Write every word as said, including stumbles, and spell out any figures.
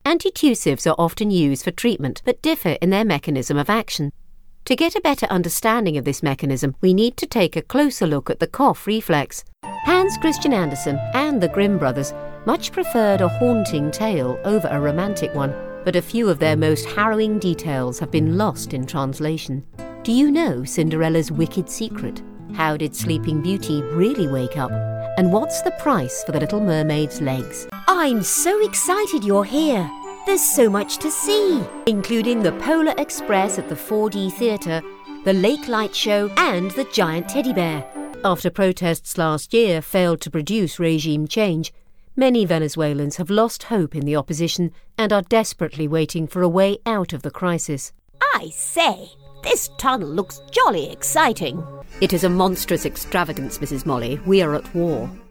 Antitussives are often used for treatment but differ in their mechanism of action. To get a better understanding of this mechanism, we need to take a closer look at the cough reflex. Hans Christian Andersen and the Grimm brothers much preferred a haunting tale over a romantic one, but a few of their most harrowing details have been lost in translation. Do you know Cinderella's wicked secret? How did Sleeping Beauty really wake up? And what's the price for the Little Mermaid's legs? I'm so excited you're here. There's so much to see, including the Polar Express at the four D Theatre, the Lake Light Show and the giant teddy bear. After protests last year failed to produce regime change, many Venezuelans have lost hope in the opposition and are desperately waiting for a way out of the crisis. I say, this tunnel looks jolly exciting. It is a monstrous extravagance, Missus Molly. We are at war.